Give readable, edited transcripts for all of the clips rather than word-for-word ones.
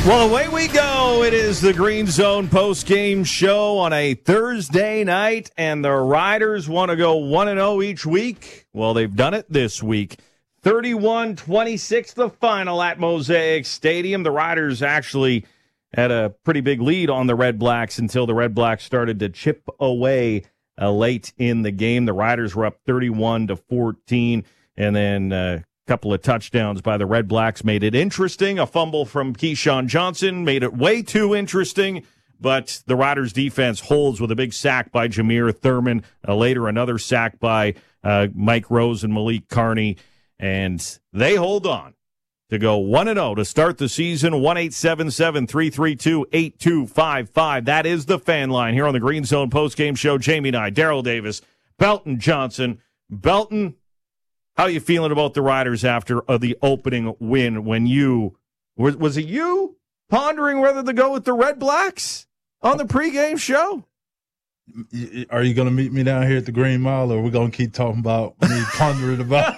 Well, away we go. It is the Green Zone post-game show on a Thursday night, and the Riders want to go 1-0 each week. Well, they've done it this week. 31-26 the final at Mosaic Stadium. The Riders actually had a pretty big lead on the Red Blacks until the Red Blacks started to chip away late in the game. The Riders were up 31-14, and then couple of touchdowns by the Red Blacks made it interesting. A fumble from Keyshawn Johnson made it way too interesting, but the Riders' defense holds with a big sack by Jameer Thurman. Later, another sack by Mike Rose and Malik Carney, and they hold on to go 1-0 to start the season. 1-877-332-8255. That is the fan line here on the Green Zone postgame show. Jamie and I, Daryl Davis, Belton Johnson. Belton, how are you feeling about the Riders after the opening win when you, was it you pondering whether to go with the Red Blacks on the pregame show? Are you going to meet me down here at the Green Mile, or are we going to keep talking about me pondering about?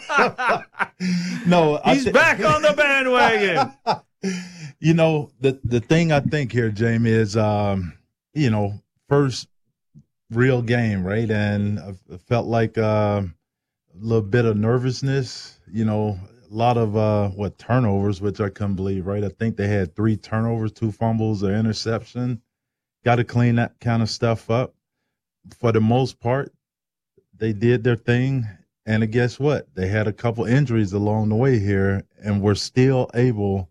No. He's back on the bandwagon. You know, the thing I think here, Jamie, is, first real game, right? And I felt like a little bit of nervousness, a lot of turnovers, which I couldn't believe, right? I think they had 3 turnovers, 2 fumbles, an interception. Got to clean that kind of stuff up. For the most part, they did their thing, and guess what? They had a couple injuries along the way here, and were still able,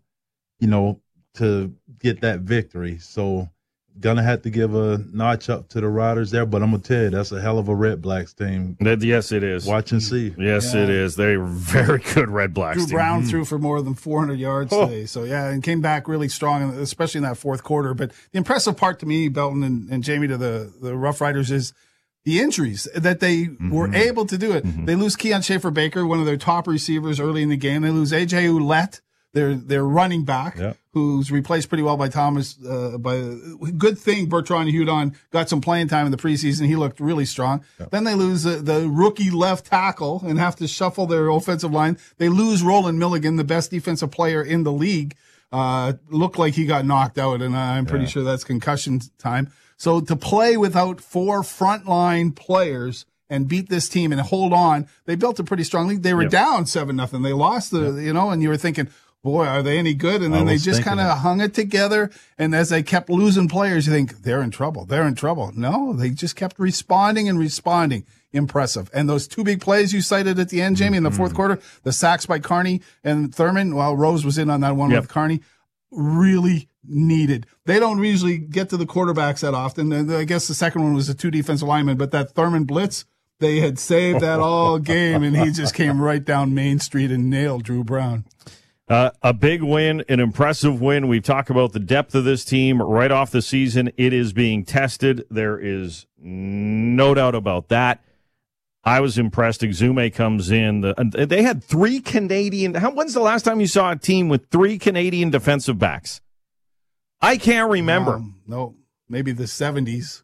to get that victory. So gonna have to give a notch up to the Riders there, but I'm gonna tell you, that's a hell of a Red Blacks team. Yes, it is. Watch and see. Yes, It is. They're very good Red Blacks Drew team. Brown threw for more than 400 yards today. So, and came back really strong, especially in that fourth quarter. But the impressive part to me, Belton and Jamie, to the Rough Riders, is the injuries that they were able to do it. They lose Keon Schaefer-Baker, one of their top receivers early in the game. They lose A.J. Ouellette, their running back, who's replaced pretty well by Thomas. Good thing Bertrand Hudon got some playing time in the preseason. He looked really strong. Then they lose the rookie left tackle and have to shuffle their offensive line. They lose Roland Milligan, the best defensive player in the league. Looked like he got knocked out, and I'm pretty sure that's concussion time. So to play without 4 frontline players and beat this team and hold on, they built a pretty strong lead. They were down 7-0. They lost and you were thinking, boy, are they any good? And then they just kind of hung it together. And as they kept losing players, you think, they're in trouble. They're in trouble. No, they just kept responding. Impressive. And those 2 big plays you cited at the end, Jamie, in the fourth quarter, the sacks by Carney and Thurman, while Rose was in on that one with Carney, really needed. They don't usually get to the quarterbacks that often. And I guess the second one was the 2 defensive linemen, but that Thurman blitz, they had saved that all game, and he just came right down Main Street and nailed Drew Brown. A big win, an impressive win. We've talked about the depth of this team right off the season. It is being tested. There is no doubt about that. I was impressed. Exume comes in. They had 3 Canadian. When's the last time you saw a team with 3 Canadian defensive backs? I can't remember. No, maybe the 70s.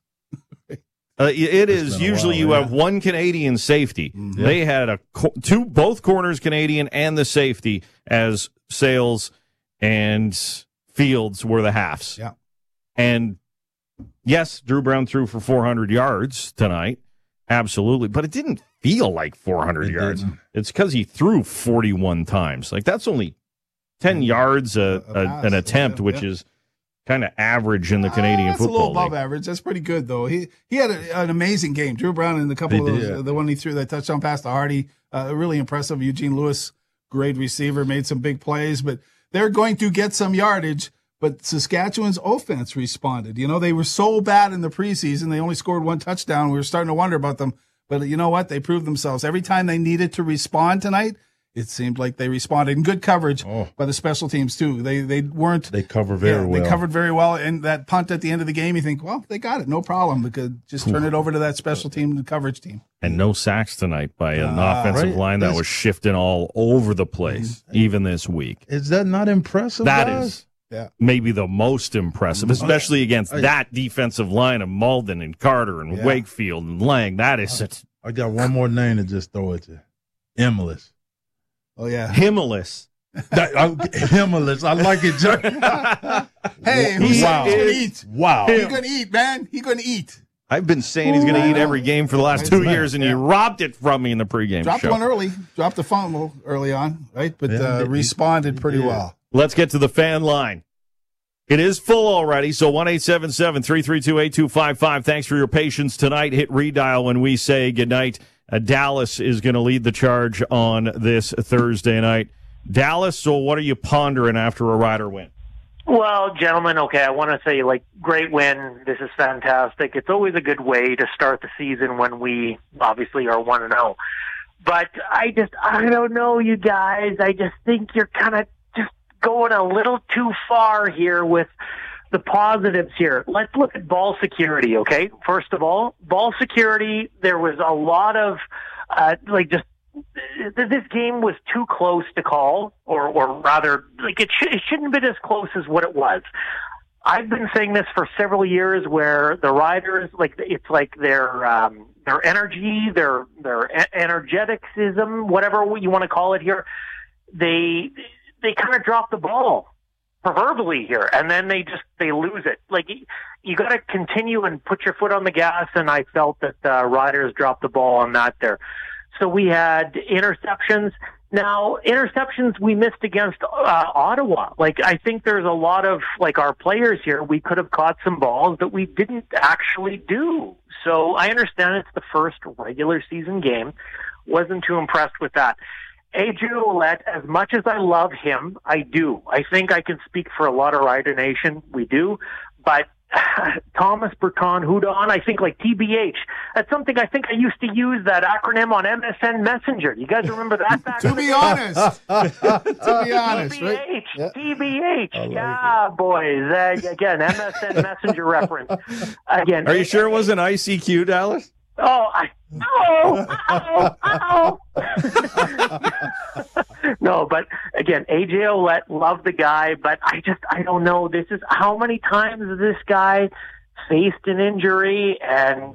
It is usually you have 1 Canadian safety. They had both corners Canadian and the safety as Sales and Fields were the halves. Yeah. And yes, Drew Brown threw for 400 yards tonight. Absolutely. But it didn't feel like 400 yards. It's because he threw 41 times. Like, that's only 10 yards an attempt, which is kind of average in the Canadian football league. That's a little above average. That's pretty good, though. He had an amazing game. Drew Brown in a couple of those, the one he threw that touchdown pass to Hardy, really impressive. Eugene Lewis, great receiver, made some big plays, but they're going to get some yardage. But Saskatchewan's offense responded. They were so bad in the preseason. They only scored 1 touchdown. We were starting to wonder about them. But you know what? They proved themselves. Every time they needed to respond tonight, it seemed like they responded in good coverage by the special teams too. They weren't. They cover very well. They covered very well. And that punt at the end of the game, you think, well, they got it, no problem. Because just turn it over to that special team, the coverage team. And no sacks tonight by an offensive line that was shifting all over the place, even this week. Is that not impressive? That guys? is. Maybe the most impressive, especially against that defensive line of Malden and Carter and Wakefield and Lang. That is it. I got one more name to just throw at you. Emilus. Oh, yeah. Himelis. Himmless. I like it, Joe. Hey, who's Wow. going to eat? Wow. He's going to eat, man. He's going to eat. I've been saying he's going to eat every game for the last 2 years, and you robbed it from me in the pregame Dropped show. one early. Dropped the fumble early on, right? But responded pretty well. Let's get to the fan line. It is full already, so 1-877-332-8255. Thanks for your patience tonight. Hit redial when we say goodnight. Dallas is going to lead the charge on this Thursday night. Dallas, so what are you pondering after a Rider win? Well, gentlemen, okay, I want to say, great win. This is fantastic. It's always a good way to start the season when we obviously are 1-0. But I don't know, you guys. I just think you're kind of just going a little too far here with the positives here. Let's look at ball security, okay? First of all, ball security, there was a lot of, this game was too close to call, or rather, it shouldn't have been as close as what it was. I've been saying this for several years, where the Riders, it's like their energy, their energeticism, whatever you want to call it here, they kind of drop the ball, proverbially here, and then they lose it. You got to continue and put your foot on the gas, and I felt that Riders dropped the ball on that there. So we had interceptions. Now, interceptions we missed against Ottawa. I think there's a lot of, our players here, we could have caught some balls that we didn't actually do. So I understand it's the first regular season game. Wasn't too impressed with that. A.J. Ouellette, as much as I love him, I do. I think I can speak for a lot of Rider Nation. We do. But Thomas Berton Hudon, I think TBH. That's something I think I used to use that acronym on MSN Messenger. You guys remember that? To be honest. To be honest, TBH. right? TBH. Yeah, boys. Again, MSN Messenger reference. Again. Are you sure it wasn't ICQ, Dallas? No, but again, A.J. Ouellette, love the guy, but I don't know. This is how many times has this guy faced an injury, and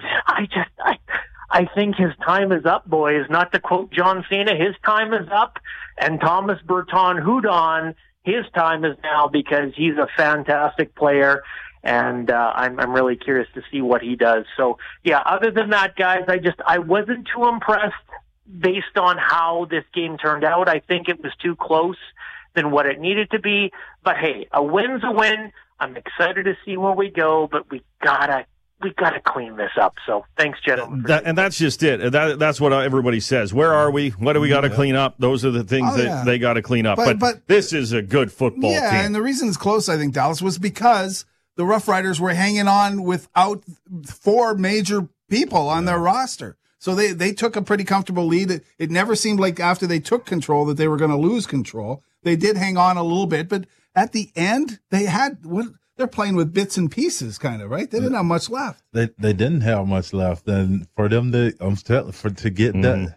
I think his time is up, boys. Not to quote John Cena, his time is up, and Thomas Berton Hudon, his time is now, because he's a fantastic player. And I'm really curious to see what he does. So, yeah, other than that, guys, I wasn't too impressed based on how this game turned out. I think it was too close than what it needed to be. But, hey, a win's a win. I'm excited to see where we go, but we gotta clean this up. So, thanks, gentlemen. And that's just it. That's what everybody says. Where are we? What do we got to clean up? Those are the things that they got to clean up. But this is a good football team. Yeah, and the reason it's close, I think, Dallas, was because the Rough Riders were hanging on without four major people on their roster. So they took a pretty comfortable lead. It never seemed like after they took control that they were going to lose control. They did hang on a little bit, but at the end, they're playing with bits and pieces, kind of, right? They didn't have much left. They didn't have much left, and for them to get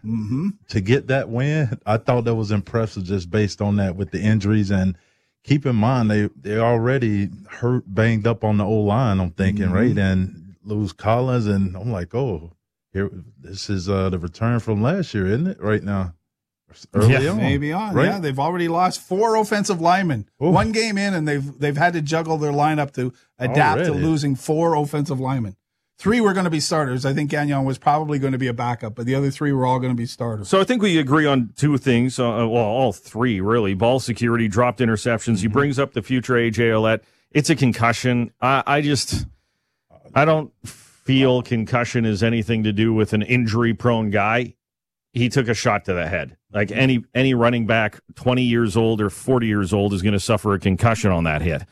that win, I thought that was impressive just based on that with the injuries. And keep in mind they already banged up on the O-line, I'm thinking, right? And lose Collins, and I'm like, here, this is the return from last year, isn't it? Right now, early on, maybe on. Right? Yeah, they've already lost 4 offensive linemen. Ooh. One game in, and they've had to juggle their lineup to adapt to losing 4 offensive linemen. 3 were going to be starters. I think Gagnon was probably going to be a backup, but the other 3 were all going to be starters. So I think we agree on 2 things. All 3, really. Ball security, dropped interceptions. He brings up the future A.J. Ouellette. It's a concussion. I don't feel concussion is anything to do with an injury-prone guy. He took a shot to the head. Like any running back 20 years old or 40 years old is going to suffer a concussion on that hit.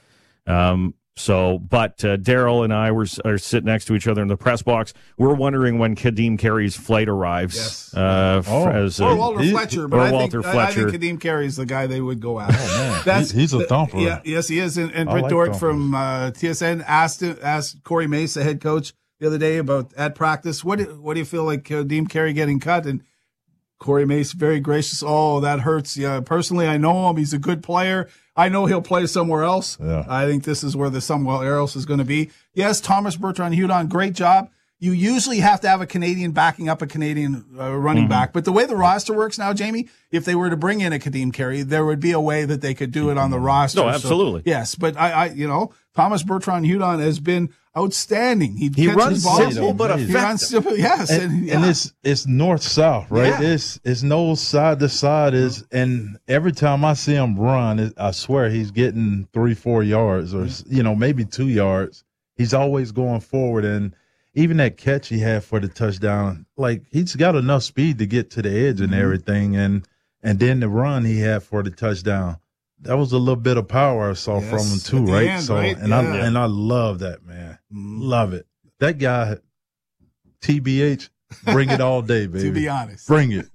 But Daryl and I are sitting next to each other in the press box. We're wondering when Kadeem Carey's flight arrives. Yes. Or Walter Fletcher. But I think Fletcher. Kadeem Carey's the guy they would go after. Oh, man. He's a thumper. Yeah, yes, he is. And Britt Dort from TSN asked Corey Mace, the head coach, the other day at practice, what do you feel like Kadeem Carey getting cut? And Corey Mace, very gracious. Oh, that hurts. Yeah, personally, I know him. He's a good player. I know he'll play somewhere else. Yeah. I think this is where the somewhere else is going to be. Yes, Thomas Bertrand Hudon, great job. you usually have to have a Canadian backing up a Canadian running back. But the way the roster works now, Jamie, if they were to bring in a Kadeem Carey, there would be a way that they could do it on the roster. No, absolutely. So, yes, but Thomas Bertrand-Hudon has been outstanding. He runs simple but effective. He runs simple, yes. And it's north-south, right? Yeah. It's no side to side. And every time I see him run, I swear he's getting 3-4 yards or, maybe 2 yards. He's always going forward. And even that catch he had for the touchdown, like he's got enough speed to get to the edge and everything. And then the run he had for the touchdown. That was a little bit of power I saw from him too, right? End, so, right? I love that, man. Love it. That guy, TBH, bring it all day, baby. To be honest, bring it.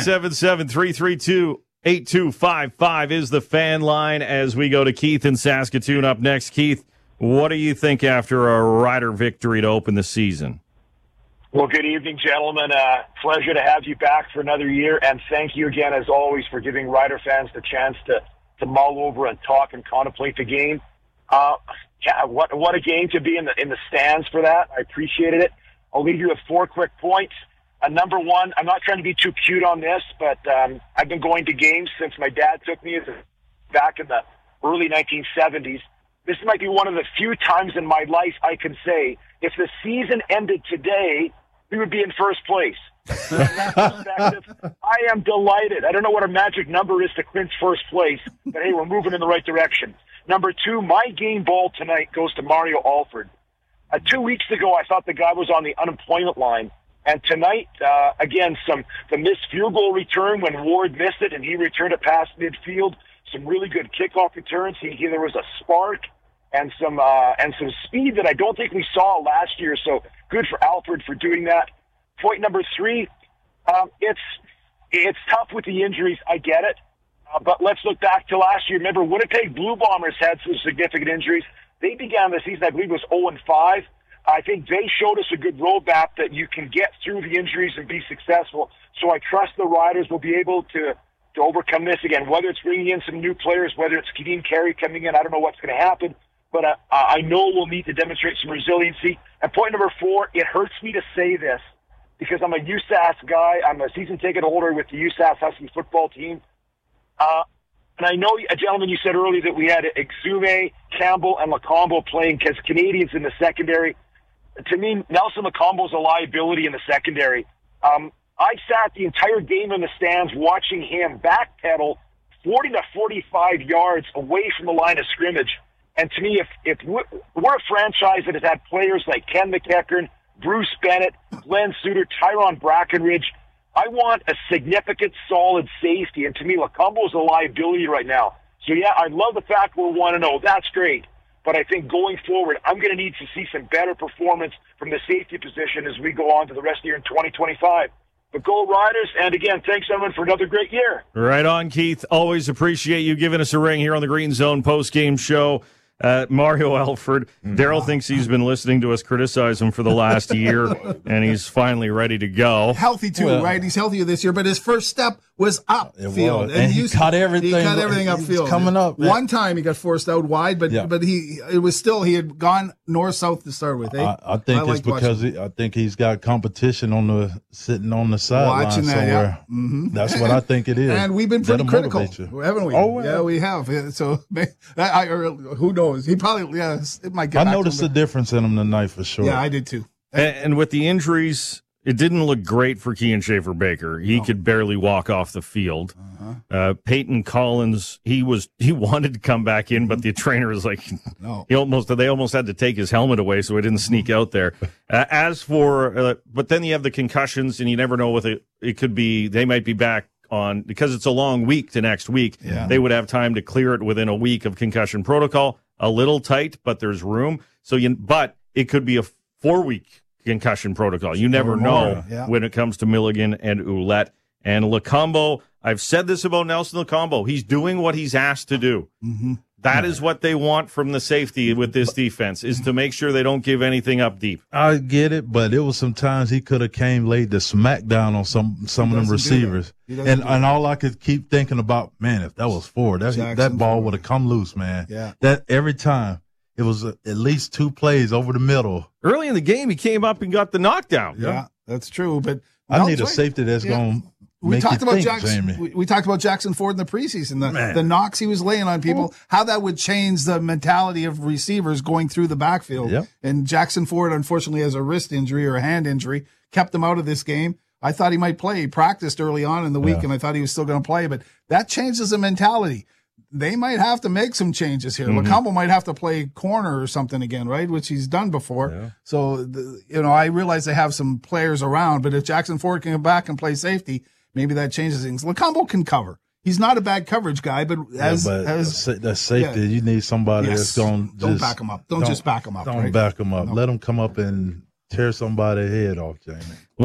1-877-332-8255 is the fan line as we go to Keith in Saskatoon up next. Keith, what do you think after a Rider victory to open the season? Well, good evening, gentlemen. Pleasure to have you back for another year, and thank you again, as always, for giving Rider fans the chance to mull over and talk and contemplate the game. What a game to be in the stands for that. I appreciated it. I'll leave you with 4 quick points. Number one, I'm not trying to be too cute on this, but I've been going to games since my dad took me back in the early 1970s. This might be one of the few times in my life I can say, if the season ended today, we would be in first place. From that perspective, I am delighted. I don't know what a magic number is to clinch first place, but hey, we're moving in the right direction. Number 2, my game ball tonight goes to Mario Alford. 2 weeks ago, I thought the guy was on the unemployment line. And tonight, again, the missed field goal return when Ward missed it and he returned it past midfield. Some really good kickoff returns. There was a spark and some speed that I don't think we saw last year. So good for Alford for doing that. Point number 3, it's tough with the injuries. I get it. But let's look back to last year. Remember, Winnipeg Blue Bombers had some significant injuries. They began the season, I believe, was 0-5. I think they showed us a good roadmap that you can get through the injuries and be successful. So I trust the Riders will be able to overcome this again, whether it's bringing in some new players, whether it's Kadeem Carey coming in. I don't know what's going to happen, but I know we'll need to demonstrate some resiliency. And point number 4, it hurts me to say this because I'm a USAS guy. I'm a season ticket holder with the USAS Husky football team. And I know, gentlemen, you said earlier that we had Exume, Campbell, and Lacombo playing as Canadians in the secondary. To me, Nelson Lacombo's a liability in the secondary. I sat the entire game in the stands watching him backpedal 40 to 45 yards away from the line of scrimmage. And to me, if we're a franchise that has had players like Ken McEachern, Bruce Bennett, Glenn Suter, Tyrone Brackenridge, I want a significant, solid safety. And to me, Lacombo is a liability right now. So, yeah, I love the fact we're 1-0. That's great. But I think going forward, I'm going to need to see some better performance from the safety position as we go on to the rest of the year in 2025. But go Riders, and again, thanks, everyone, for another great year. Right on, Keith. Always appreciate you giving us a ring here on the Green Zone post-game show. Mario Alford. Daryl thinks he's been listening to us criticize him for the last year, and he's finally ready to go. Healthy, too, right? He's healthier this year, but his first step was upfield. And he cut everything. He cut everything upfield. Coming up. Man. One time he got forced out wide, but he had gone north-south to start with. Eh? I think it's because I think he's got competition sitting on the sideline somewhere. Yeah. Mm-hmm. That's what I think it is. And we've been pretty critical, haven't we? Oh, yeah, we have. So who knows? He probably, it might get I noticed the difference in him tonight for sure. Yeah, I did too. And with the injuries, it didn't look great for Kean Schaefer-Baker. He could barely walk off the field. Peyton Collins, he wanted to come back in, but the trainer was like, no. They almost had to take his helmet away so he didn't sneak out there. As for, but then you have the concussions, and you never know it could be, they might be back on, because it's a long week to next week. Yeah. They would have time to clear it within a week of concussion protocol. A little tight, but there's room. But it could be a 4-week concussion protocol. You never know when it comes to Milligan and Ouellette. And Lacombo, I've said this about Nelson Lacombo. He's doing what he's asked to do. Mm-hmm. That is what they want from the safety with this defense, is to make sure they don't give anything up deep. I get it, but it was some times he could have laid the smack down on some of them receivers. And all I could keep thinking about, man, if that was Ford, that ball would have come loose, man. Yeah. That every time. it was at least 2 plays over the middle. Early in the game, he came up and got the knockdown. Yeah, that's true. But I need a safety that's going to we talked about Jamie. We talked about Jackson Ford in the preseason, the knocks he was laying on people, how that would change the mentality of receivers going through the backfield. Yep. And Jackson Ford, unfortunately, has a wrist injury or a hand injury, kept him out of this game. I thought he might play. He practiced early on in the week, and I thought he was still going to play. But that changes the mentality. They might have to make some changes here. Lacombe might have to play corner or something again, right? Which he's done before. Yeah. So, I realize they have some players around, but if Jackson Ford can come back and play safety, maybe that changes things. Lacombe can cover. He's not a bad coverage guy, but that safety, you need somebody that's going to don't back him up. Don't just back him up. Don't back him up. No. Let him come up and tear somebody's head off, Jamie.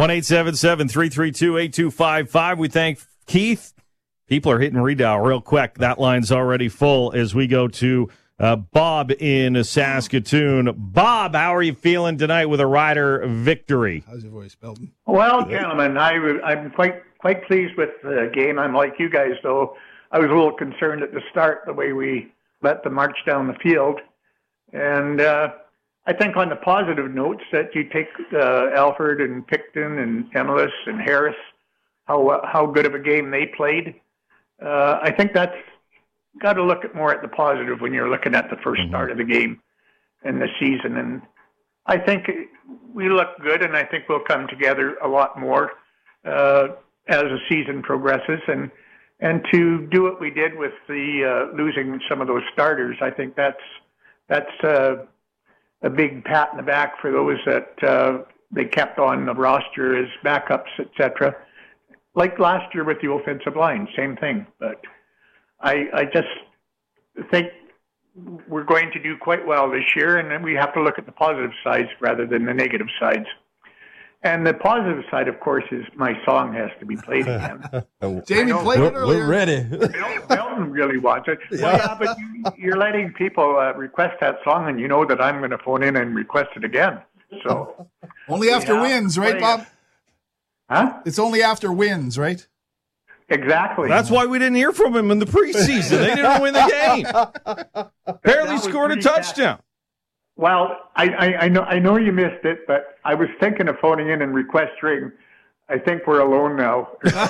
1-877-332-8255. We thank Keith. People are hitting redial real quick. That line's already full as we go to Bob in Saskatoon. Bob, how are you feeling tonight with a Rider victory? How's your voice, Belton? Well, gentlemen, I'm quite pleased with the game. I'm like you guys, though. I was a little concerned at the start the way we let them march down the field. And I think on the positive notes that you take Alford and Picton and Emelis and Harris, how good of a game they played. I think that's got to look at more at the positive when you're looking at the first start of the game and the season. And I think we look good, and I think we'll come together a lot more as the season progresses. And to do what we did with the losing some of those starters, I think that's a big pat in the back for those that they kept on the roster as backups, etc. Like last year with the offensive line, same thing. But I just think we're going to do quite well this year, and then we have to look at the positive sides rather than the negative sides. And the positive side, of course, is my song has to be played again. Jamie played it earlier. We're ready. Belton really wants it. Well, yeah, but you're letting people request that song, and you know that I'm going to phone in and request it again. So only after wins, right, Bob? Huh? It's only after wins, right? Exactly. That's why we didn't hear from him in the preseason. They didn't win the game. Barely scored a touchdown. Well, I know you missed it, but I was thinking of phoning in and requesting. I think we're alone now.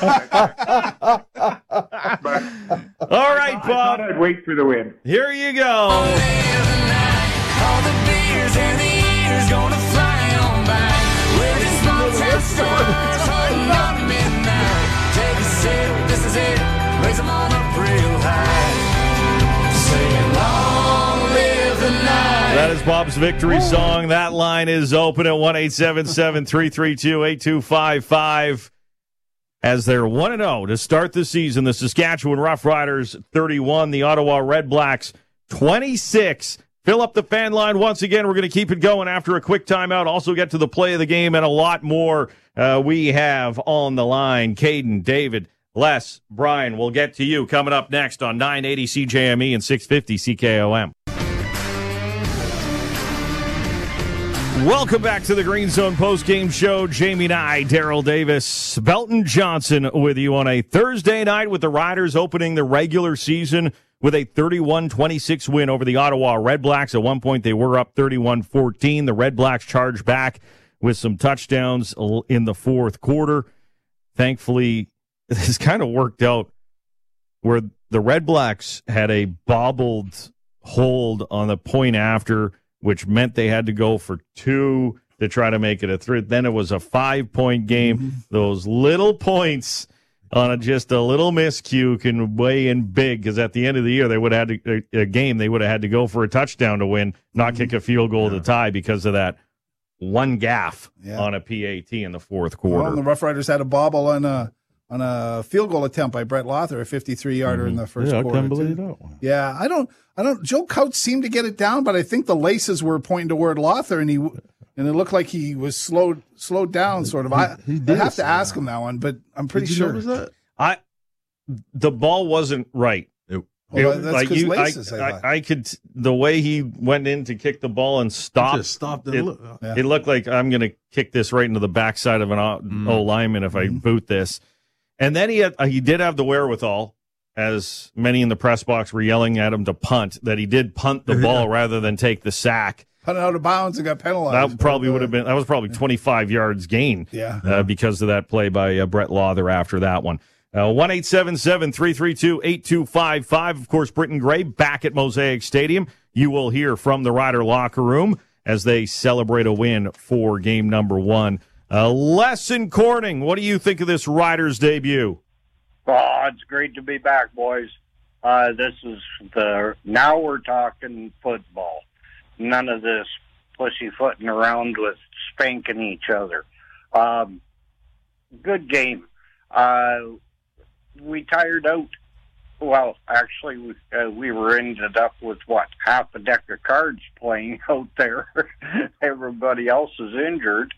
But all right, Bob. I thought I'd wait for the win. Here you go. This is it. Raise them on up real high. Sing long live the night. That is Bob's victory song. That line is open at 1-877-332-8255. As they're 1-0 to start the season, the Saskatchewan Roughriders 31, the Ottawa Redblacks 26. Fill up the fan line once again. We're going to keep it going after a quick timeout. Also get to the play of the game and a lot more we have on the line. Caden, David, Les, Brian, we'll get to you coming up next on 980 CJME and 650 CKOM. Welcome back to the Green Zone post-game show. Jamie Nye, Daryl Davis, Belton Johnson with you on a Thursday night with the Riders opening the regular season with a 31-26 win over the Ottawa Redblacks. At one point, they were up 31-14. The Redblacks charged back with some touchdowns in the fourth quarter. Thankfully, this kind of worked out where the Redblacks had a bobbled hold on the point after, which meant they had to go for 2 to try to make it a 3. Then it was a 5-point game. Those little points on just a little miscue can weigh in big, because at the end of the year, they would have had a game. They would have had to go for a touchdown to win, not kick a field goal to tie because of that one gaffe on a PAT in the fourth quarter. Well, the Rough Riders had a bobble on a field goal attempt by Brett Lothar, a 53-yarder in the first quarter. I can't believe that one. Yeah, I don't. Joe Couch seemed to get it down, but I think the laces were pointing toward Lothar, and it looked like he was slowed down, sort of. I have to ask him that one, but I'm pretty sure. The ball wasn't right. That's because laces. I could, the way he went in to kick the ball and stopped. Just stopped it looked like I'm going to kick this right into the backside of an O lineman if I boot this. And then he did have the wherewithal as many in the press box were yelling at him to punt, that he did punt the ball rather than take the sack. Punted out of bounds and got penalized. That probably would have been, that was probably 25 yards gain because of that play by Brett Law after that one. 1-877-332-8255. Of course, Britton Gray back at Mosaic Stadium. You will hear from the Rider locker room as they celebrate a win for game number 1. Les in Corning, what do you think of this Riders debut? Oh, it's great to be back, boys. This is now we're talking football. None of this pussyfooting around with spanking each other. Good game. We tired out. Well, actually, we were ended up with, half a deck of cards playing out there. Everybody else is injured.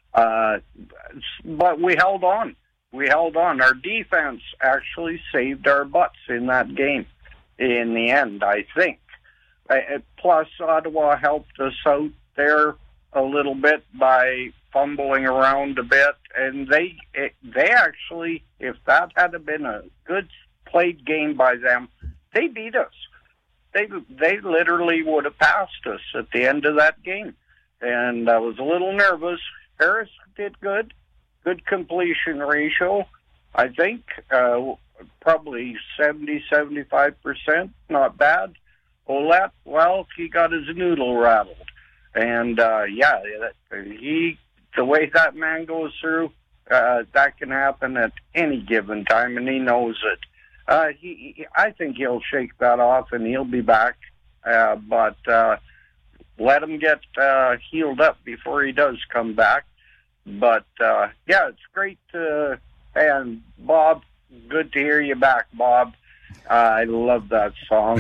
But we held on. Our defense actually saved our butts in that game in the end, I think. Plus, Ottawa helped us out there a little bit by fumbling around a bit. And they actually, if that had been a good played game by them, they beat us. They literally would have passed us at the end of that game. And I was a little nervous. Harris did good completion ratio, I think, probably 70-75%, not bad. Ouellette, well, he got his noodle rattled. And, the way that man goes through, that can happen at any given time, and he knows it. I think he'll shake that off, and he'll be back. But let him get healed up before he does come back. But, it's great. And Bob, good to hear you back, Bob. I love that song.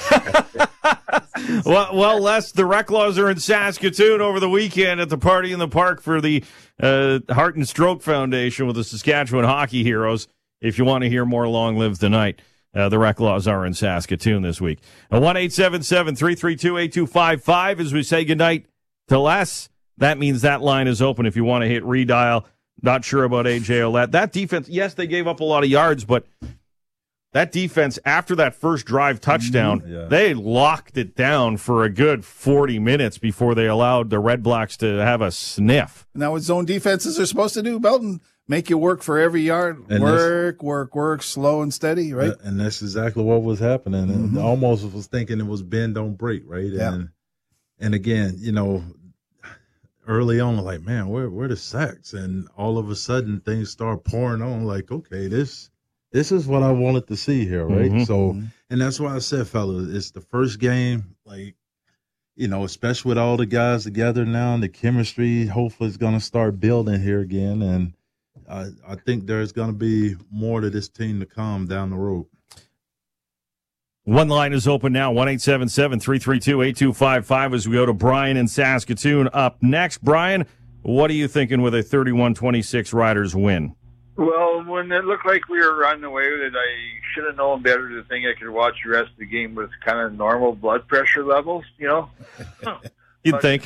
well, Les, the Reclaws are in Saskatoon over the weekend at the Party in the Park for the Heart and Stroke Foundation with the Saskatchewan Hockey Heroes. If you want to hear more Long Live the Night, the Reclaws are in Saskatoon this week. 1-877-332-8255 as we say goodnight to Les. That means that line is open if you want to hit redial. Not sure about A.J. Ouellette. That defense, yes, they gave up a lot of yards, but that defense, after that first drive touchdown, they locked it down for a good 40 minutes before they allowed the Red Blacks to have a sniff. And that what zone defenses are supposed to do, Belton. Make you work for every yard. And work, slow and steady, right? And that's exactly what was happening. And almost was thinking it was bend, don't break, right? Yeah. And again, early on, like, man, where the sacks? And all of a sudden, things start pouring on. Like, okay, this is what I wanted to see here, right? So, and that's why I said, fellas, it's the first game. Like, especially with all the guys together now, and the chemistry hopefully is going to start building here again. And I think there's going to be more to this team to come down the road. One line is open now, 1-877-332-8255 as we go to Brian in Saskatoon up next. Brian, what are you thinking with a 31-26 Riders win? Well, when it looked like we were running away with it, I should have known better to think I could watch the rest of the game with kind of normal blood pressure levels, You'd think.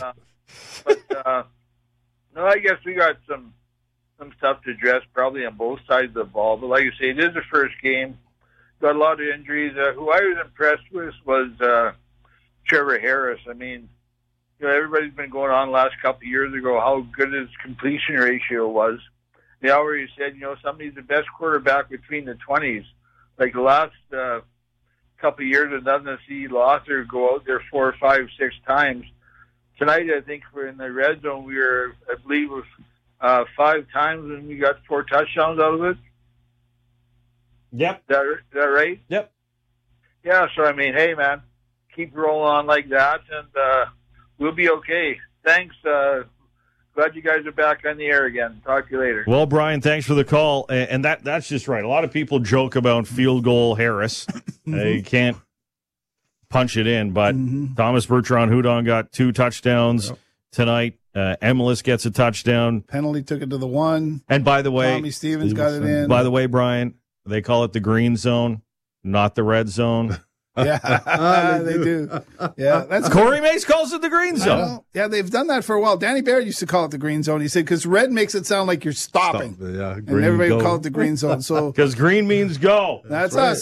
No, I guess we got some stuff to address probably on both sides of the ball. But like you say, it is the first game. Got a lot of injuries. Who I was impressed with was Trevor Harris. I mean, everybody's been going on the last couple of years ago how good his completion ratio was. They already said, somebody's the best quarterback between the 20s. Like the last couple of years, I've done to see Lother go out there 4, 5, 6 times. Tonight, I think we're in the red zone. We were, I believe, 5 times, and we got 4 touchdowns out of it. Yep. Is that right? Yep. Yeah, so, I mean, hey, man, keep rolling on like that, and we'll be okay. Thanks. Glad you guys are back on the air again. Talk to you later. Well, Brian, thanks for the call. And that's just right. A lot of people joke about field goal Harris. They can't punch it in, but Thomas Bertrand-Hudon got 2 touchdowns tonight. Emelis gets a touchdown. Penalty took it to the 1. And by the way, Tommy Stevens got it in. By the way, Brian, they call it the green zone, not the red zone. Yeah, they do. Yeah, that's Corey Mace calls it the green zone. Yeah, they've done that for a while. Danny Barrett used to call it the green zone. He said because red makes it sound like you're stopping. Yeah, and everybody would call it the green zone. So because green means go. That's us.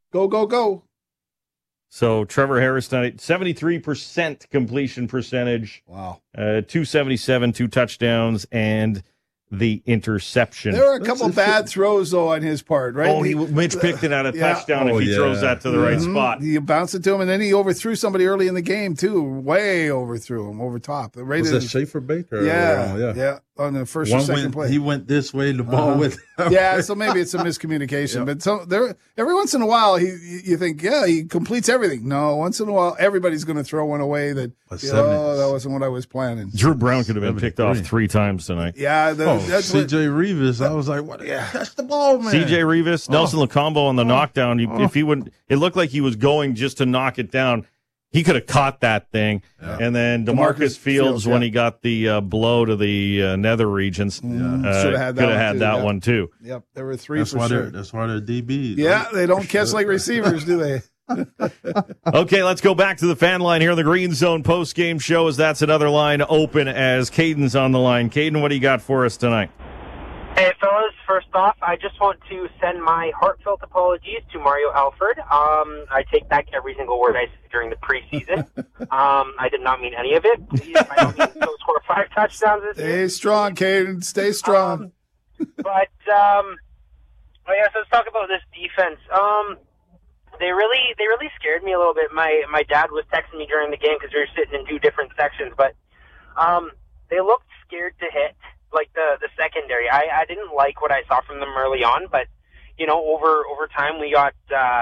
Go, go, go. So Trevor Harris tonight, 73% completion percentage. Wow. 277, 2 touchdowns, and the interception. There are a couple bad throws, though, on his part, right? Oh, Mitch picked it out a touchdown if he throws that to the right spot. You bounce it to him, and then he overthrew somebody early in the game, too. Way overthrew him, over top. Right was that Schaefer Baker? Yeah, on the first or second play. He went this way, the ball went that way. So maybe it's a miscommunication. But so there, every once in a while, you think, he completes everything. No, once in a while, everybody's going to throw one away that, that wasn't what I was planning. Drew Brown could have been picked off 3 times tonight. Yeah, that's C.J. Revis. I was like, what? Catch the ball, man. C.J. Revis, Nelson Lacombo on the knockdown. If he wouldn't, it looked like he was going just to knock it down. He could have caught that thing. Yeah. And then DeMarcus Fields, when he got the blow to the nether regions, could have had that one too. Yep, there were 3 for sure. That's why they're DBs. Yeah, they don't catch like receivers, do they? Okay, let's go back to the fan line here on the Green Zone post-game show, as that's another line open as Caden's on the line. Caden, what do you got for us tonight? Hey, fellas, first off, I just want to send my heartfelt apologies to Mario Alford. I take back every single word I said during the preseason. I did not mean any of it. Please, by no means, don't score 5 touchdowns this year. Stay strong, Caden. Stay strong. But let's talk about this defense. They really scared me a little bit. My dad was texting me during the game because we were sitting in 2 different sections, but they looked scared to hit. Like the secondary, I didn't like what I saw from them early on, but over time we got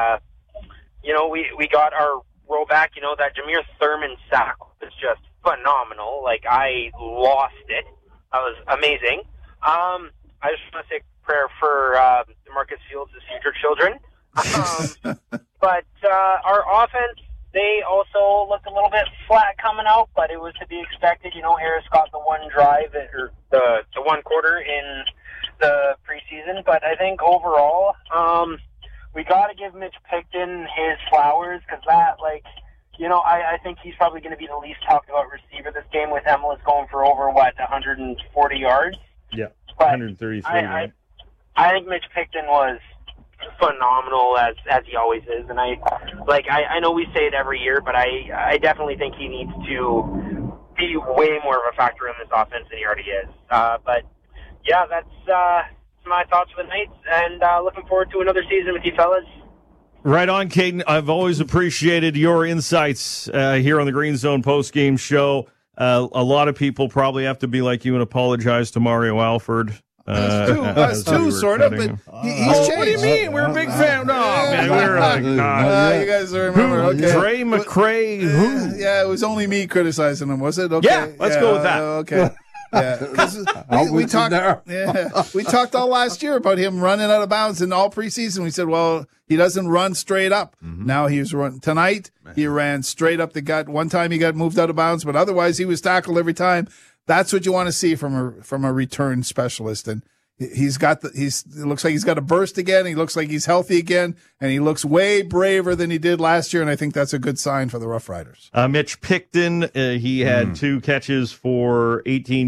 we got our rollback. That Jameer Thurman sack was just phenomenal. Like, I lost it. That was amazing. I just want to say a prayer for Marcus Fields' future children. But our offense, they also looked a little bit flat coming out, but it was to be expected. Harris got the one drive, or the one quarter in the preseason. But I think overall, we got to give Mitch Picton his flowers, because that, I think he's probably going to be the least talked about receiver this game, with Emilus going for over, 140 yards? Yeah, 133, right? I think Mitch Picton was phenomenal, as he always is, and I know we say it every year, but I definitely think he needs to be way more of a factor in this offense than he already is. But yeah, that's my thoughts for the night, and looking forward to another season with you fellas. Right on, Caden. I've always appreciated your insights here on the Green Zone post-game show. A lot of people probably have to be like you and apologize to Mario Alford. Us too, sort of, but he's changed. What do you mean? We're a big fan. No, man, we're like, you guys remember. Okay. Trey McCray, who? Yeah, it was only me criticizing him, was it? Okay. Yeah, let's go with that. Okay. Yeah, because we talked all last year about him running out of bounds, and all preseason we said, well, he doesn't run straight up. Mm-hmm. Now he's run tonight. He ran straight up the gut. One time he got moved out of bounds, but otherwise he was tackled every time. That's what you want to see from a return specialist, and it looks like he's got a burst again. He looks like he's healthy again, and he looks way braver than he did last year. And I think that's a good sign for the Rough Riders. Mitch Picton, he had 2 catches for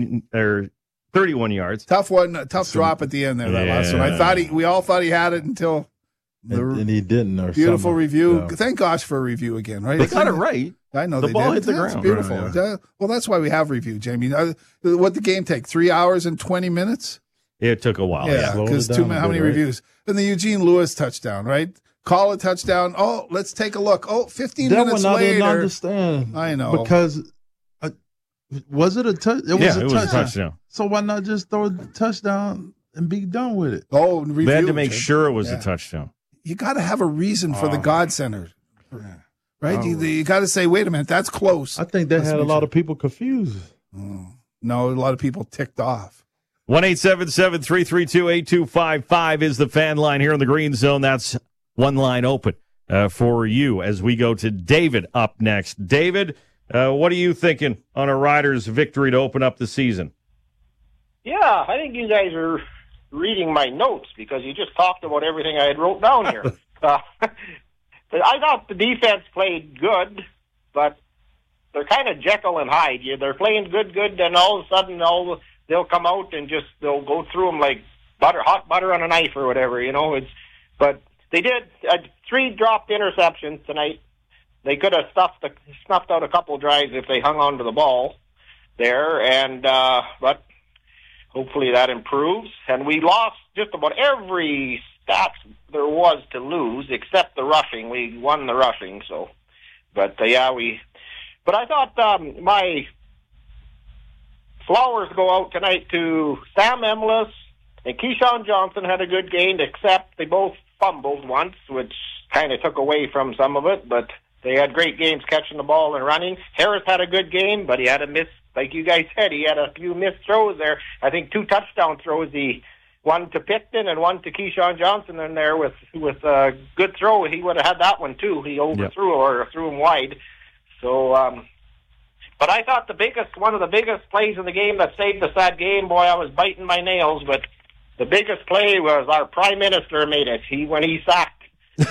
31 yards. Tough drop at the end there. That last one. We all thought he had it until and he didn't. Beautiful review. Yeah. Thank gosh for a review again. Right? They got it right. I know the ball hit the ground. It's beautiful. Right, yeah. Well, that's why we have review, Jamie. What the game take? 3 hours and 20 minutes? It took a while. Yeah, because how many reviews? And the Eugene Lewis touchdown, right? Call a touchdown. Oh, let's take a look. Oh, 15 minutes later. I didn't understand. I know. Because was it a touchdown? It was a touchdown. So why not just throw the touchdown and be done with it? Oh, review. They had to make sure it was a touchdown. You got to have a reason for the God Center. Right? Oh. You got to say, wait a minute, that's close. I think that had a lot of people confused. No, a lot of people ticked off. 1-877-332-8255 is the fan line here in the Green Zone. That's one line open for you as we go to David up next. David, what are you thinking on a Riders' victory to open up the season? Yeah, I think you guys are reading my notes, because you just talked about everything I had wrote down here. I thought the defense played good, but they're kind of Jekyll and Hyde. They're playing good, and all of a sudden they'll come out and they'll go through them like hot butter on a knife or whatever, But They did 3 dropped interceptions tonight. They could have snuffed out a couple drives if they hung on to the ball there, and but hopefully that improves. And we lost just about every stat there was to lose except the rushing. We won the rushing, so. But But I thought my flowers go out tonight to Sam Emlis and Keyshawn Johnson had a good game, except they both fumbled once, which kind of took away from some of it, but they had great games catching the ball and running. Harris had a good game, but he had a miss, like you guys said, he had a few missed throws there. I think 2 touchdown throws, one to Picton and one to Keyshawn Johnson in there with a good throw. He would have had that one too. He overthrew or threw him wide. So, but I thought one of the biggest plays in the game that saved us that game, boy, I was biting my nails, but the biggest play was our Prime Minister made it. When he sacked.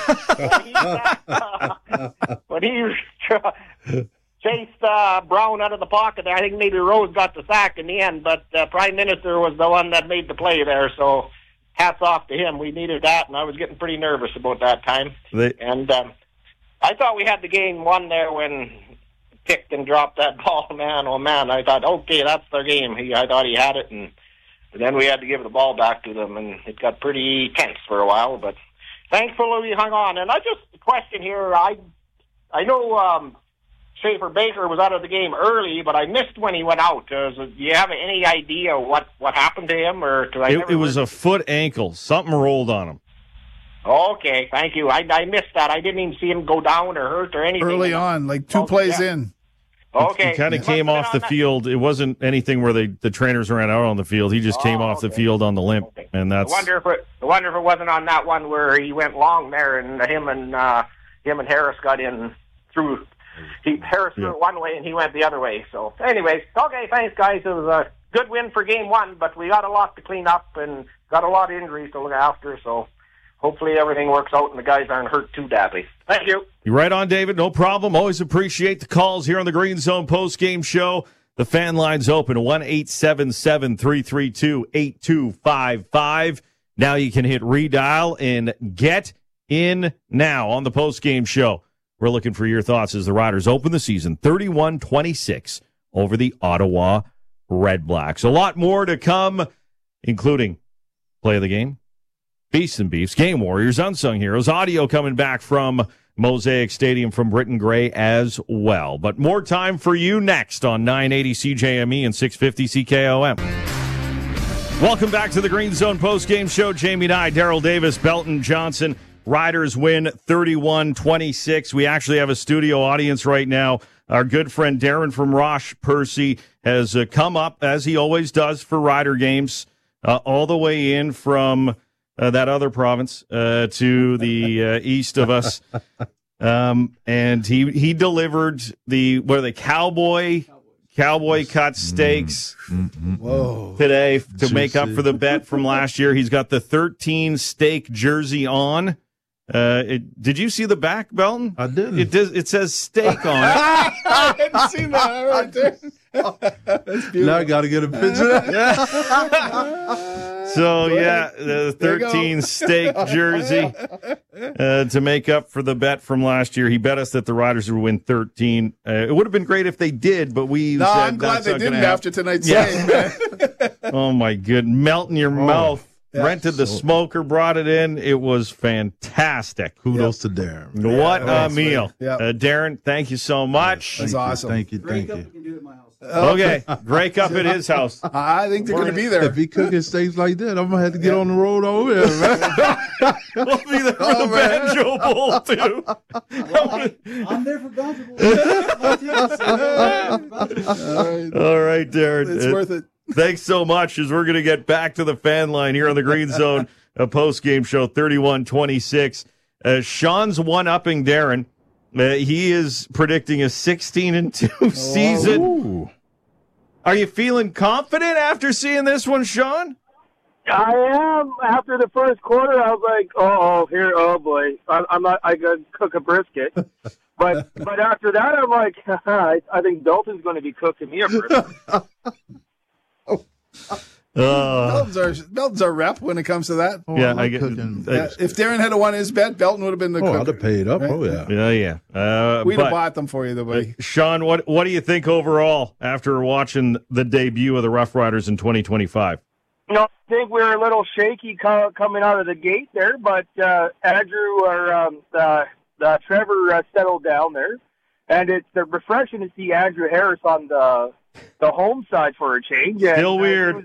When he chased Brown out of the pocket, I think maybe Rose got the sack in the end, but Prime Minister was the one that made the play there, so hats off to him. We needed that, and I was getting pretty nervous about that time. And I thought we had the game won there when Picton dropped that ball, man. Oh, man, I thought, okay, that's their game. I thought he had it, and then we had to give the ball back to them, and it got pretty tense for a while, but thankfully we hung on. And I just question here, I know Schaefer Baker was out of the game early, but I missed when he went out. Do you have any idea what happened to him? It was a foot ankle. Something rolled on him. Okay, thank you. I missed that. I didn't even see him go down or hurt or anything. Early on, like 2 plays in. Okay. He kind of came off the field. It wasn't anything where the trainers ran out on the field. He just came off the field on the limp, and that's. I wonder if it wasn't on that one where he went long there, and him and Harris got in through. Harris threw it one way, and he went the other way. So, anyways, okay, thanks, guys. It was a good win for Game 1, but we got a lot to clean up and got a lot of injuries to look after. So, hopefully everything works out and the guys aren't hurt too badly. Thank you. You're right on, David. No problem. Always appreciate the calls here on the Green Zone post-game show. The fan line's open, 1-877-332-8255. Now you can hit redial and get in now on the post-game show. We're looking for your thoughts as the Riders open the season 31-26 over the Ottawa Red Blacks. A lot more to come, including play of the game, Beasts and Beefs, Game Warriors, Unsung Heroes, audio coming back from Mosaic Stadium from Britton Gray as well. But more time for you next on 980 CJME and 650 CKOM. Welcome back to the Green Zone post-game show. Jamie Nye, Daryl Davis, Belton Johnson. Riders win 31-26. We actually have a studio audience right now. Our good friend Darren from Roche Percy has come up, as he always does, for Rider games, all the way in from that other province to the east of us. And he delivered the cowboy cut steaks today to make up for the bet from last year. He's got the 13 steak jersey on. Did you see the back, Belton? I didn't. It says steak on it. I hadn't seen that right there. That's beautiful. Now I got to get a picture. So, yeah, the 13 steak jersey to make up for the bet from last year. He bet us that the Riders would win 13. It would have been great if they did, but I'm glad they didn't after tonight's game, man. Oh, my goodness. Melt in your mouth. Rented the smoker, brought it in. It was fantastic. Kudos to Darren. What a meal. Darren, thank you so much. That's awesome. Thank you. Okay, Grey Cup at his house. I think they're going to be there. If he cooking steaks like that, I'm going to have to get on the road over there, man. We'll be there for the Banjo Bowl, too. I'm there for Banjo Bowl. All right, Darren. It's worth it. Thanks so much, as we're going to get back to the fan line here on the Green Zone post-game show, 31-26. Sean's one-upping Darren. He is predicting a 16-2 season. Ooh. Are you feeling confident after seeing this one, Sean? I am. After the first quarter, I was like, oh boy, I got to cook a brisket. But after that, I'm like, I think Dalton's going to be cooking me a brisket. Belton's our rep when it comes to that. Yeah, I get. If Darren had won his bet, Belton would have been the I'd cooker. have paid up. Right? Oh, yeah. Yeah. We'd have bought them for you, though, buddy. Sean, what do you think overall after watching the debut of the Rough Riders in 2025? I think we were a little shaky coming out of the gate there, but Andrew or Trevor settled down there, and it's refreshing to see Andrew Harris on the home side for a change. Still weird.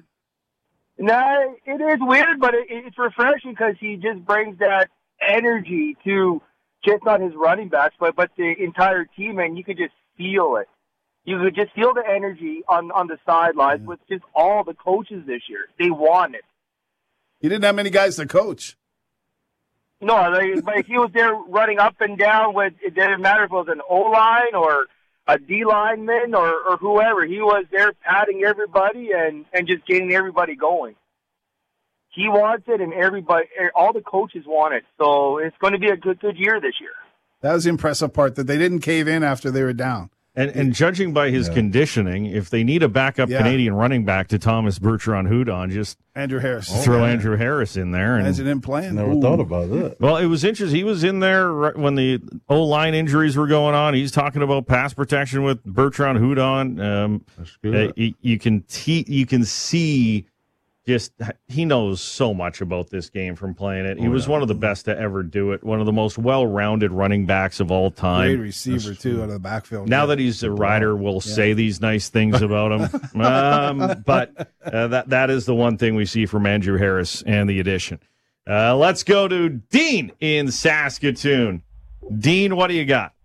It is weird, but it's refreshing because he just brings that energy to just not his running backs, but the entire team, and you could just feel it. You could just feel the energy on the sidelines with just all the coaches this year. They want it. He didn't have many guys to coach. No, but he was there running up and down it didn't matter if it was an O-line or a D-lineman or whoever. He was there patting everybody and just getting everybody going. He wants it, and all the coaches want it. So it's going to be a good year this year. That was the impressive part, that they didn't cave in after they were down. And judging by his conditioning, if they need a backup Canadian running back to Thomas Bertrand-Hudon, just Andrew Harris. Throw Andrew Harris in there. Imagine him playing. Never thought about that. Well, it was interesting. He was in there when the O-line injuries were going on. He's talking about pass protection with Bertrand-Hudon. That's good. You can see just he knows so much about this game from playing it. He was one of the best to ever do it. One of the most well-rounded running backs of all time. Great receiver, too, out of the backfield. Now that he's a Rider, we'll say these nice things about him. But that is the one thing we see from Andrew Harris and the addition. Let's go to Dean in Saskatoon. Dean, what do you got?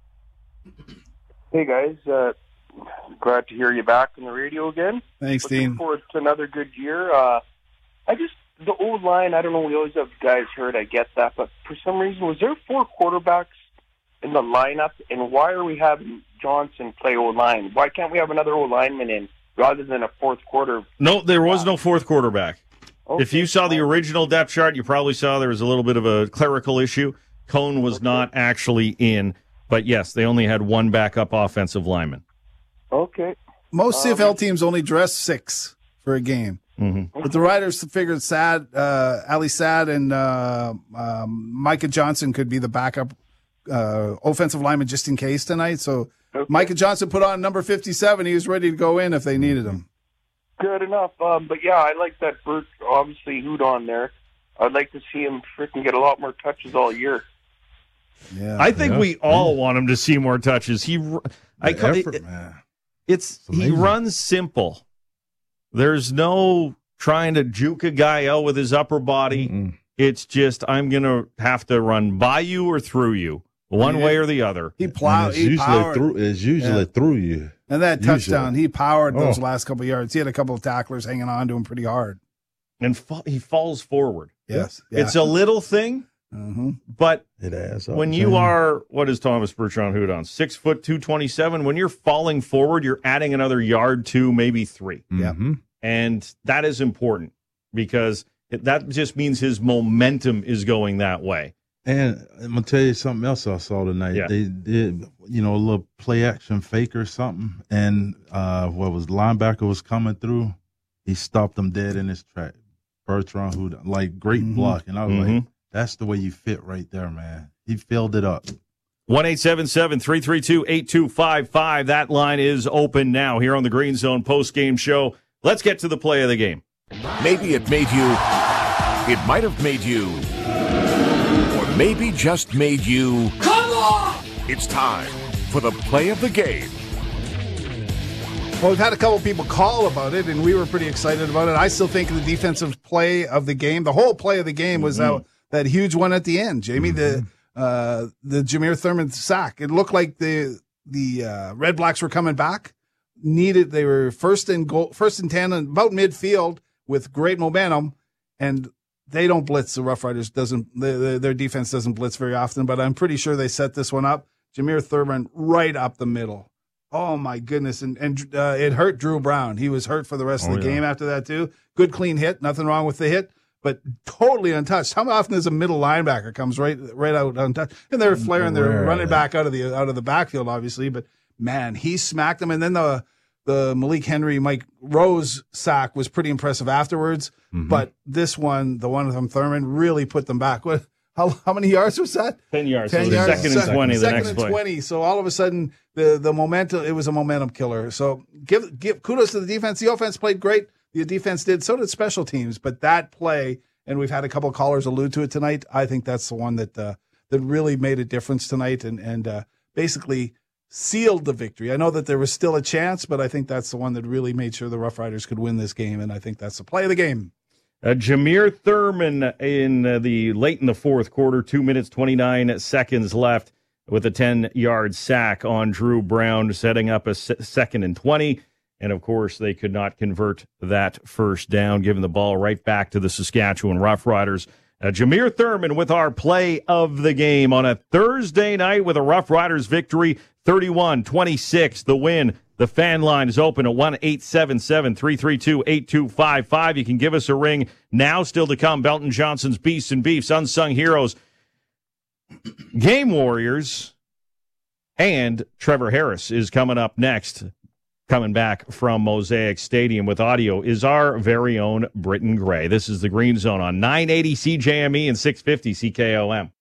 Hey, guys. Glad to hear you back on the radio again. Thanks, Looking Dean. forward to another good year. The old line, I don't know, we always have guys hurt, I get that, but for some reason, was there 4 quarterbacks in the lineup, and why are we having Johnson play O-line? Why can't we have another O-lineman in rather than a fourth quarter? No, there was no fourth quarterback. Okay. If you saw the original depth chart, you probably saw there was a little bit of a clerical issue. Cone was not actually in, but yes, they only had one backup offensive lineman. Okay. Most CFL teams only dress 6 for a game. Mm-hmm. But the Riders figured Ali Sad and Micah Johnson could be the backup offensive lineman just in case tonight. So Micah Johnson put on number 57. He was ready to go in if they needed him. Good enough. But yeah, I like that Bert, obviously, Hudon there. I'd like to see him freaking get a lot more touches all year. Yeah, I think we all want him to see more touches. He runs simple. There's no trying to juke a guy out with his upper body. Mm-mm. It's just, I'm going to have to run by you or through you, one way or the other. He plowed. He powered. It's usually through you. And that touchdown, he powered those last couple of yards. He had a couple of tacklers hanging on to him pretty hard. And he falls forward. Yes. It's a little thing, but it adds up. when you are, what is Thomas Bertrand-Hudon, 6 foot 227, when you're falling forward, you're adding another yard, 2, maybe 3. Yeah. And that is important because that just means his momentum is going that way. And I'm going to tell you something else I saw tonight. Yeah. They did, a little play action fake or something. And linebacker was coming through. He stopped him dead in his track. Bertrand-Hudon, like great block. And I was like, that's the way you fit right there, man. He filled it up. 1-877-332-8255. That line is open now here on the Green Zone postgame show. Let's get to the play of the game. Maybe it might have made you, or maybe just made you. Come on! It's time for the play of the game. Well, we've had a couple people call about it, and we were pretty excited about it. I still think the defensive play of the game, the whole play of the game, was that huge one at the end, Jamie, the Jameer Thurman sack. It looked like the Red Blacks were coming back. They were first and 10 about midfield with great momentum, and they don't blitz. The Rough Riders their defense doesn't blitz very often, but I'm pretty sure they set this one up. Jameer Thurman right up the middle. Oh my goodness. And it hurt Drew Brown. He was hurt for the rest of the game after that too. Good clean hit. Nothing wrong with the hit, but totally untouched. How often does a middle linebacker comes right out untouched? And they're flaring, they're running back out of the backfield, obviously, but man, he smacked him. And then the the Malik Henry, Mike Rose sack was pretty impressive afterwards. But this one, the one with Thurman, really put them back. How many yards was that? 10 yards. 10 so yards. Second and 20 the Second next and play. 20. So all of a sudden, the momentum, it was a momentum killer. So give kudos to the defense. The offense played great. The defense did. So did special teams. But that play, and we've had a couple of callers allude to it tonight, I think that's the one that really made a difference tonight and basically sealed the victory. I know that there was still a chance, but I think that's the one that really made sure the Rough Riders could win this game, and I think that's the play of the game. Jameer Thurman in the late in the fourth quarter, 2 minutes, 29 seconds left with a 10-yard sack on Drew Brown, setting up a second and 20. And, of course, they could not convert that first down, giving the ball right back to the Saskatchewan Roughriders. Jameer Thurman with our play of the game on a Thursday night with a Rough Riders victory, 31-26, the win. The fan line is open at 1-877-332-8255. You can give us a ring. Now still to come, Belton Johnson's Beasts and Beefs, Unsung Heroes, Game Warriors, and Trevor Harris is coming up next. Coming back from Mosaic Stadium with audio is our very own Britton Gray. This is the Green Zone on 980 CJME and 650 CKOM.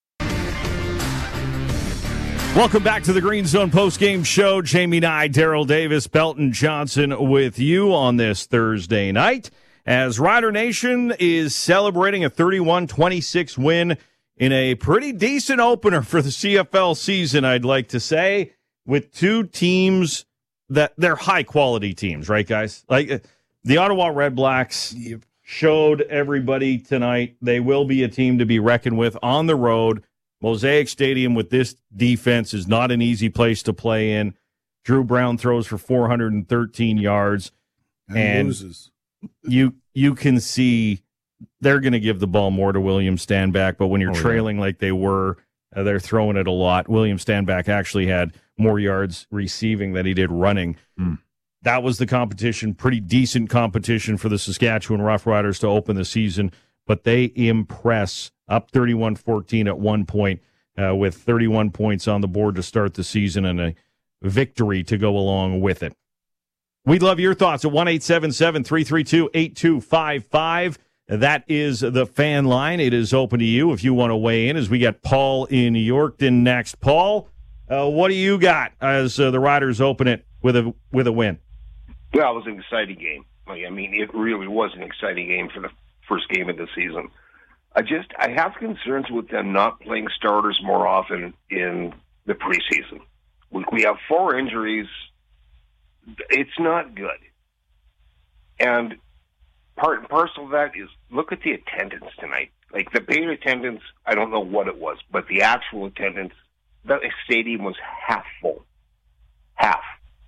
Welcome back to the Green Zone postgame show. Jamie Nye, Daryl Davis, Belton Johnson with you on this Thursday night as Rider Nation is celebrating a 31-26 win in a pretty decent opener for the CFL season, I'd like to say, with two teams that they're high-quality teams, right, guys? Like the Ottawa Red Blacks showed everybody tonight they will be a team to be reckoned with on the road. Mosaic Stadium with this defense is not an easy place to play in. Drew Brown throws for 413 yards. And loses. You can see they're going to give the ball more to William Stanback, but when you're trailing like they were, they're throwing it a lot. William Stanback actually had more yards receiving than he did running. That was the competition, pretty decent competition for the Saskatchewan Roughriders to open the season, but they impress. Up 31-14 at one point with 31 points on the board to start the season and a victory to go along with it. We'd love your thoughts at 1-877-332-8255. That is the fan line. It is open to you if you want to weigh in as we got Paul in Yorkton next. Paul, what do you got as the Riders open it with a win? Well, it was an exciting game. It really was an exciting game for the first game of the season. I have concerns with them not playing starters more often in the preseason. We have 4 injuries. It's not good. And part and parcel of that is look at the attendance tonight. Like the paid attendance, I don't know what it was, but the actual attendance, the stadium was half full. Half.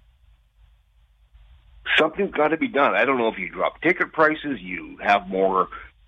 Something's got to be done. I don't know if you drop ticket prices, you have more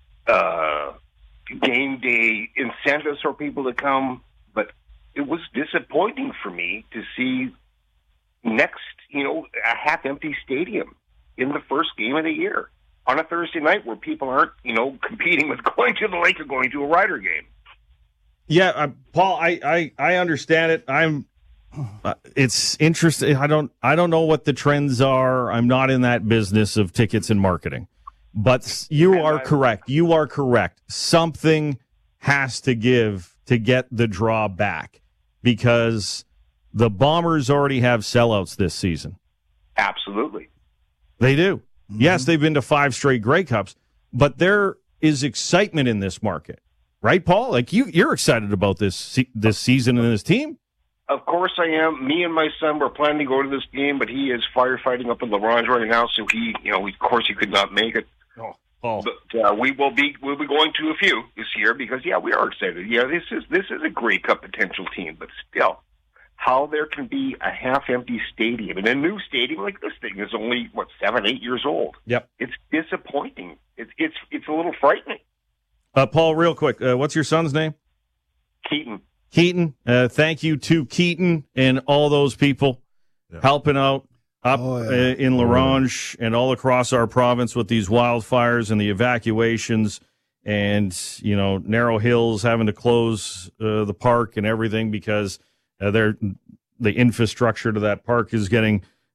game day incentives for people to come, but it was disappointing for me to see a half-empty stadium in the first game of the year on a Thursday night where people aren't, competing with going to the lake or going to a Rider game. Yeah, Paul, I understand it. It's interesting. I don't know what the trends are. I'm not in that business of tickets and marketing. But you are correct. You are correct. Something has to give to get the draw back because the Bombers already have sellouts this season. Absolutely. They do. Mm-hmm. Yes, they've been to 5 straight Grey Cups, but there is excitement in this market. Right, Paul? Like you're excited about this season and this team? Of course I am. Me and my son were planning to go to this game, but he is firefighting up in La Ronge right now, so he could not make it. Oh. But we'll be going to a few this year because we are excited. Yeah, this is a Grey Cup potential team, but still, how there can be a half-empty stadium and a new stadium like this thing is only 7-8 years old. Yep, it's disappointing. It's a little frightening. Paul, real quick, what's your son's name? Keaton. Thank you to Keaton and all those people helping out in La Ronge and all across our province with these wildfires and the evacuations and, Narrow Hills having to close the park and everything because the infrastructure to that park is getting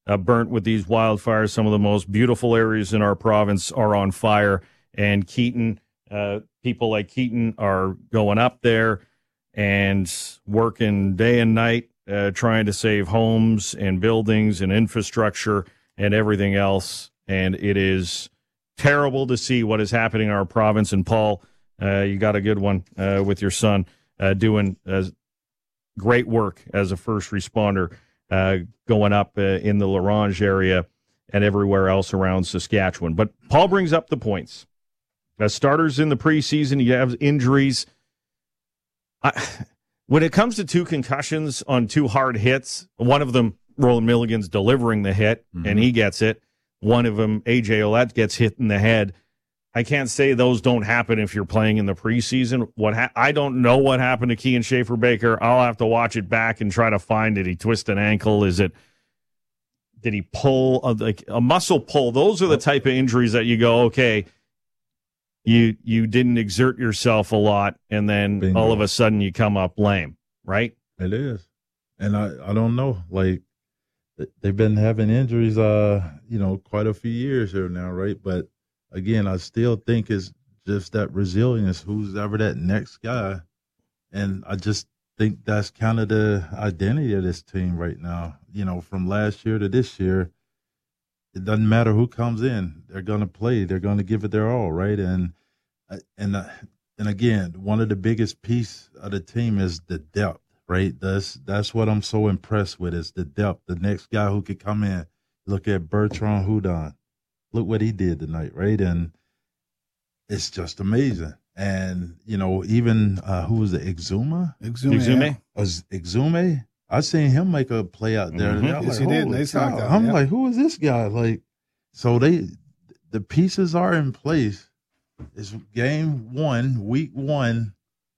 burnt with these wildfires. Some of the most beautiful areas in our province are on fire. And Keaton, people like Keaton are going up there and working day and night, trying to save homes and buildings and infrastructure and everything else. And it is terrible to see what is happening in our province. And Paul, you got a good one with your son doing great work as a first responder, going up in the Larange area and everywhere else around Saskatchewan. But Paul brings up the points. As starters in the preseason, you have injuries. When it comes to 2 concussions on 2 hard hits, one of them, Roland Milligan's delivering the hit, and he gets it. One of them, A.J. Ouellette, gets hit in the head. I can't say those don't happen if you're playing in the preseason. I don't know what happened to Kean Schaefer-Baker. I'll have to watch it back and try to find it. Did he twist an ankle? Did he pull a muscle pull? Those are the type of injuries that you go, okay, you didn't exert yourself a lot, and then Bingo. All of a sudden you come up lame, right? It is. And I don't know, like, they've been having injuries, quite a few years here now, right? But again, I still think it's just that resilience, who's ever that next guy. And I just think that's kind of the identity of this team right now. From last year to this year, it doesn't matter who comes in. They're going to play. They're going to give it their all, right? And again, one of the biggest piece of the team is the depth, right? That's what I'm so impressed with is the depth. The next guy who could come in, look at Bertrand Houdon. Look what he did tonight, right? And it's just amazing. And, even who was it, Exuma? Exume? Exume? I seen him make a play out there. Mm-hmm. Yes, he did. I'm like, who is this guy? Like, so the pieces are in place. It's game 1, week 1.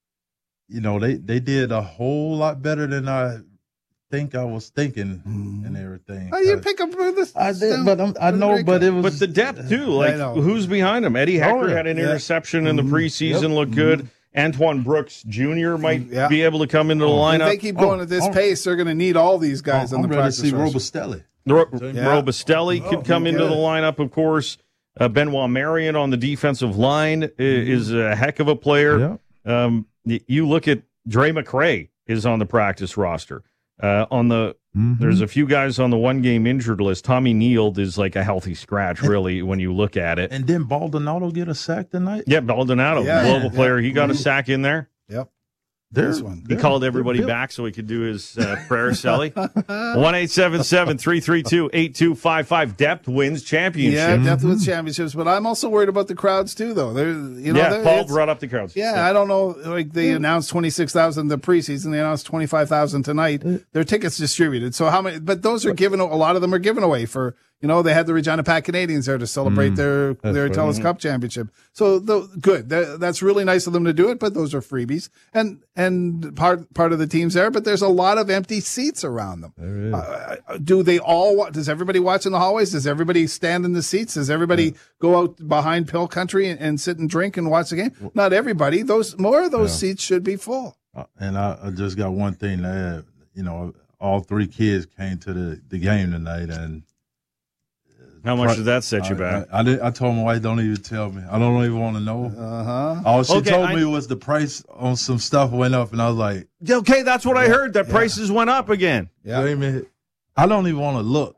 They did a whole lot better than I think I was thinking and everything. Oh, you pick up this. I did, but I know, but it was. But the depth too, like who's behind him? Eddie Hecker had an interception in the preseason, looked good. Antoine Brooks Jr. might be able to come into the lineup. If they keep going at this pace, they're going to need all these guys on the practice roster. Robustelli. Robustelli could come into the lineup, of course. Benoit Marion on the defensive line is a heck of a player. You look at Dre McRae is on the practice roster. There's a few guys on the 1-game injured list. Tommy Neild is like a healthy scratch, really, when you look at it. And didn't Baldonado get a sack tonight? Yeah, Baldonado, global player. He got a sack in there. Yep. He called everybody back so he could do his prayer, Selly. 1-877-332-8255. Depth wins championships. Yeah, depth wins championships. But I'm also worried about the crowds, too, though. Paul brought up the crowds. Yeah, I don't know. Like, they announced 26,000 the preseason. They announced 25,000 tonight. Their tickets distributed. So how many? But those are given. A lot of them are given away for. They had the Regina Pack Canadians there to celebrate their TELUS Cup championship. So good. That's really nice of them to do it, but those are freebies. And part of the team's there, but there's a lot of empty seats around them. Does everybody watch in the hallways? Does everybody stand in the seats? Does everybody go out behind Pill Country and sit and drink and watch the game? Not everybody. More of those seats should be full. And I just got one thing to add. All 3 kids came to the game tonight, and how much did that set you back? I told my wife, don't even tell me. I don't even want to know. All she told me was the price on some stuff went up, and I was like, okay, that's what I heard. That prices went up again. Yeah. Wait a minute. I don't even want to look.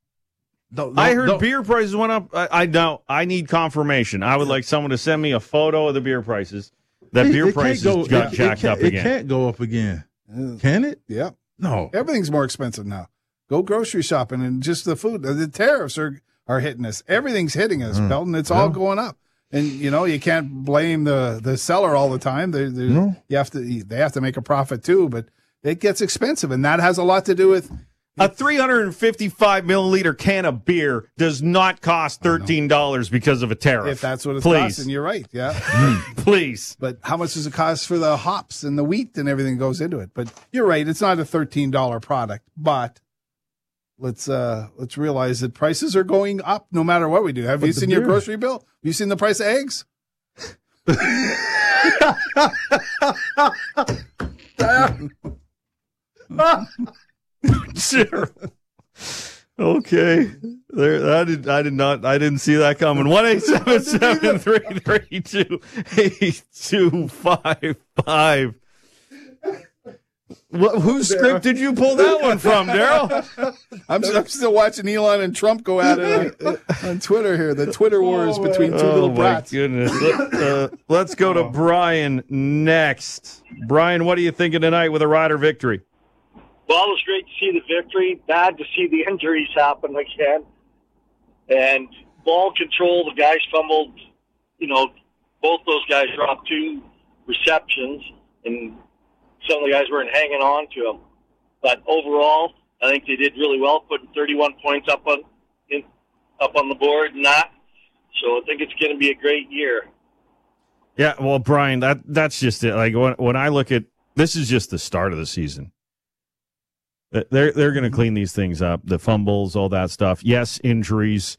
I heard beer prices went up. I know. I need confirmation. I would like someone to send me a photo of the beer prices. Beer prices got jacked up again. It can't go up again. Can it? Yeah. No. Everything's more expensive now. Go grocery shopping and just the food. The tariffs are hitting us. Everything's hitting us, Belton. It's all going up. And, you can't blame the seller all the time. They have to make a profit too, but it gets expensive. And that has a lot to do with a 355 milliliter can of beer does not cost $13 because of a tariff. If that's what it's costing, you're right. Yeah. Please. But how much does it cost for the hops and the wheat and everything goes into it? But you're right. It's not a $13 product, but let's realize that prices are going up no matter what we do. Have you seen your grocery bill? Have you seen the price of eggs? Sure. Okay. There, I didn't see that coming. 1-877-332-8255. Whose script did you pull that one from, Daryl? I'm still watching Elon and Trump go at it on Twitter here. The Twitter wars between two little brats. Oh, my goodness. Let's go to Brian next. Brian, what are you thinking tonight with a Rider victory? Well, it was great to see the victory. Bad to see the injuries happen again. And ball control, the guys fumbled. Both those guys dropped 2 receptions, and some of the guys weren't hanging on to them. But overall, I think they did really well, putting 31 points up on the board and that. So I think it's going to be a great year. Yeah, well, Brian, that's just it. Like when I look at this, is just the start of the season. They're going to clean these things up, the fumbles, all that stuff. Yes, injuries.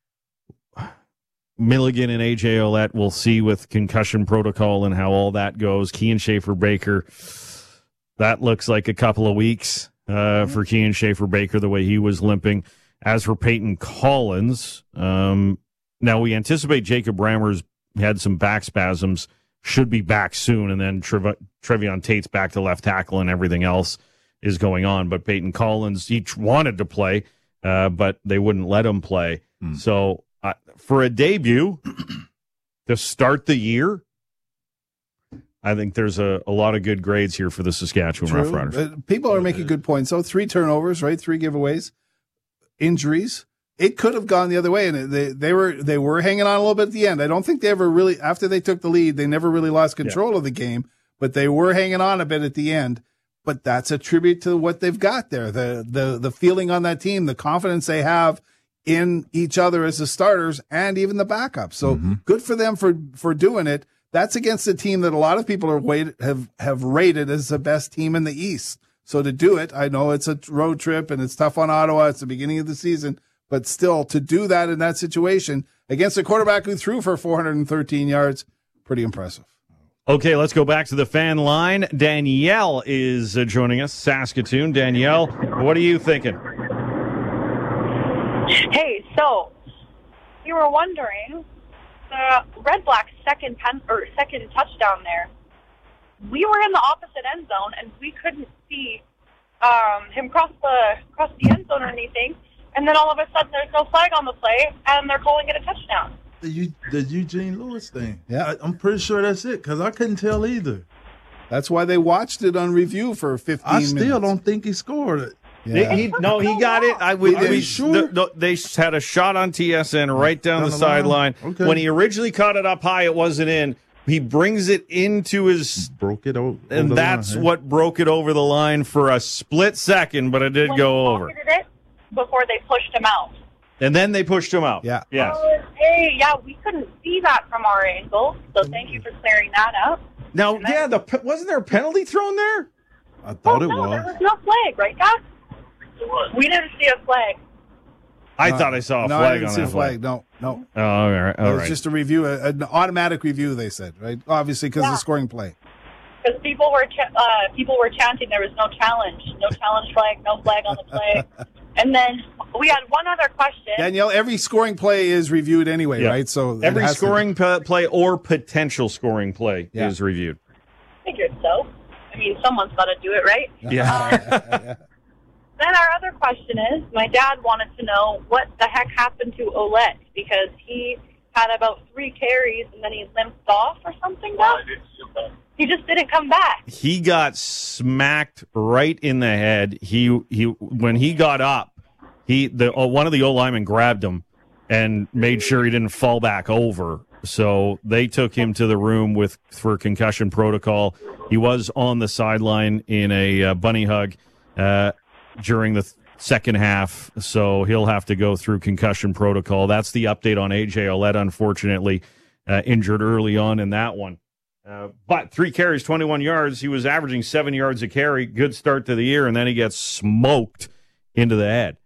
Milligan and A.J. Ouellette, we'll see with concussion protocol and how all that goes. Kean Schaefer-Baker, that looks like a couple of weeks for Kean Schaefer-Baker, the way he was limping. As for Peyton Collins, now we anticipate Jacob Rammers had some back spasms, should be back soon, and then Trevion Tate's back to left tackle and everything else is going on. But Peyton Collins, he wanted to play, but they wouldn't let him play. So for a debut to start the year, I think there's a lot of good grades here for the Saskatchewan Roughriders. People are making good points. So 3 turnovers, right? 3 giveaways, injuries. It could have gone the other way, and they were hanging on a little bit at the end. I don't think they ever really, after they took the lead, they never really lost control of the game, but they were hanging on a bit at the end. But that's a tribute to what they've got there, the feeling on that team, the confidence they have in each other as the starters and even the backups. So good for them for doing it. That's against a team that a lot of people have rated as the best team in the East. So to do it, I know it's a road trip and it's tough on Ottawa. It's the beginning of the season, but still to do that in that situation against a quarterback who threw for 413 yards, pretty impressive. Okay, let's go back to the fan line. Danielle is joining us, Saskatoon. Danielle, what are you thinking? Hey, so you were wondering the Red Blacks' second touchdown there. We were in the opposite end zone and we couldn't see him cross the end zone or anything. And then all of a sudden, there's no flag on the play, and they're calling it a touchdown. The Eugene Lewis thing. Yeah, I'm pretty sure that's it, because I couldn't tell either. That's why they watched it on review for 15 minutes. I still don't think he scored it. Yeah. He got it. They had a shot on TSN right down the sideline. Okay. When he originally caught it up high, it wasn't in. He brings it into his... Broke it over and that's what broke it over the line for a split second, but it did go over. It before they pushed him out. And then they pushed him out. Yeah. Yes. Hey, we couldn't see that from our angle, so thank you for clearing that up. Now, wasn't there a penalty thrown there? I thought it was. was. There was no flag, right, Doc? We didn't see a flag. I thought I saw a flag on that. No, I didn't see a flag. No. Oh, all right. It was just a review, an automatic review, they said, right? Obviously, because of the scoring play. Because people were chanting there was no challenge flag, no flag on the play. And then we had one other question. Danielle, every scoring play is reviewed anyway, right? So every scoring play or potential scoring play is reviewed. Figured so. I mean, someone's got to do it, right? Yeah. Then our other question is, my dad wanted to know what the heck happened to Ouellette, because he had about 3 carries and then he limped off or something. He just didn't come back. He got smacked right in the head. He when he got up, one of the O-linemen grabbed him and made sure he didn't fall back over. So they took him to the room for concussion protocol. He was on the sideline in a bunny hug during the second half, so he'll have to go through concussion protocol. That's the update on A.J. Ouellette, unfortunately, injured early on in that one. But 3 carries, 21 yards. He was averaging 7 yards a carry. Good start to the year, and then he gets smoked into the head.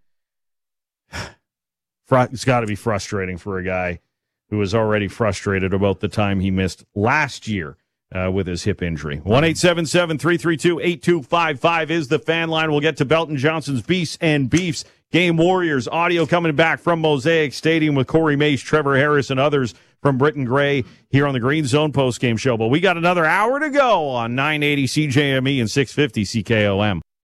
It's got to be frustrating for a guy who was already frustrated about the time he missed last year with his hip injury. 1-877-332-8255 is the fan line. We'll get to Belton Johnson's Beasts and Beefs Game Warriors. Audio coming back from Mosaic Stadium with Corey Mace, Trevor Harris, and others from Britton Gray here on the Green Zone postgame show. But we got another hour to go on 980 CJME and 650 CKOM.